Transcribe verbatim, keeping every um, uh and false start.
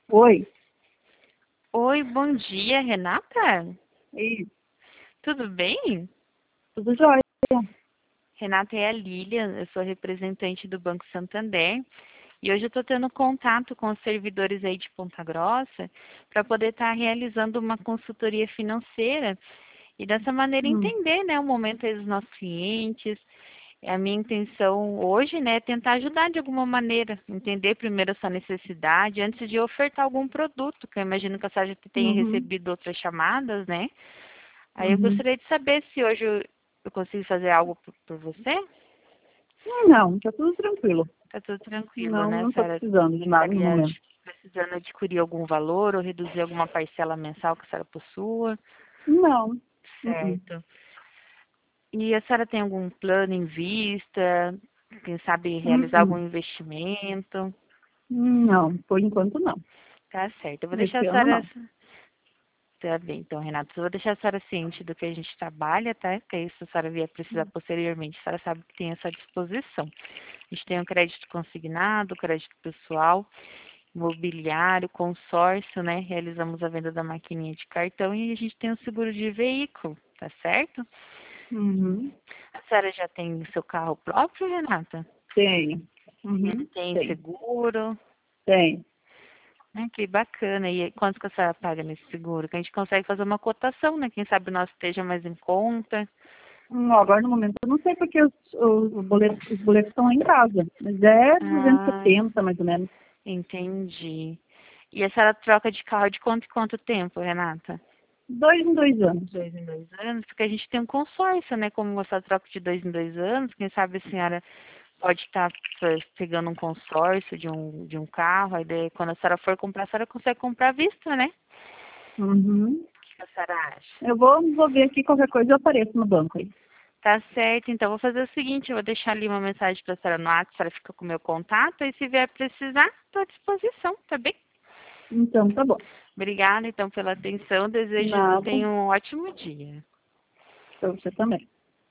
Oi. Oi, bom dia, Renata? Isso. Tudo bem? Tudo jóia? Renata é a Lilian, eu sou representante do Banco Santander e hoje eu estou tendo contato com os servidores aí de Ponta Grossa para poder estar realizando uma consultoria financeira e dessa maneira Hum. entender, né, o momento aí dos nossos clientes. A minha intenção hoje, né, é tentar ajudar de alguma maneira, entender primeiro a sua necessidade antes de ofertar algum produto, que eu imagino que a senhora já tenha Uhum. recebido outras chamadas, né? Aí eu Uhum. gostaria de saber se hoje eu, eu consigo fazer algo por, por você. Não, tá tudo tranquilo. Tá tudo tranquilo, Não, né? A não tô senhora precisando de nada no estaria momento. ad- precisando adquirir algum valor ou reduzir alguma parcela mensal que a senhora possua. Não. Uhum. Certo. E a senhora tem algum plano em vista? Quem sabe realizar algum Uhum. investimento? Não, por enquanto não. Tá certo. Eu vou deixar a Esse ano senhora. não. Tá bem, então, Renato, eu vou deixar a senhora ciente do que a gente trabalha, tá? Que aí, se a senhora vier precisar posteriormente, a senhora sabe que tem essa disposição. A gente tem o crédito consignado, crédito pessoal, imobiliário, consórcio, né? Realizamos a venda da maquininha de cartão e a gente tem o seguro de veículo, tá certo? Uhum. A senhora já tem seu carro próprio, Renata? Tenho. Ele Uhum. tem Tem. seguro, Tem. né? Que bacana. E quanto que a senhora paga nesse seguro? Que a gente consegue fazer uma cotação, né? Quem sabe o nosso esteja mais em conta. Hum, agora no momento eu não sei porque os, os, os boletos, os boletos estão lá em casa. Mas é duzentos e Ah, setenta mais ou menos. entendi. E a senhora troca de carro de quanto em quanto tempo, Renata? Dois em dois anos. Dois em dois anos, porque a gente tem um consórcio, né? Como essa troca de dois em dois anos, quem sabe a senhora pode estar eh, pegando um consórcio de um, de um carro, aí daí, quando a senhora for comprar, a senhora consegue comprar à vista, né? Uhum. O que a senhora acha? Eu vou, vou ver aqui qualquer coisa eu apareço no banco aí. Tá certo, então vou fazer o seguinte, eu vou deixar ali uma mensagem para a senhora no WhatsApp, a senhora fica com o meu contato, e se vier precisar, estou à disposição, tá bem? Então, tá bom. Obrigada, então, pela atenção, desejo que Nada. tenha um ótimo dia. Pra você também.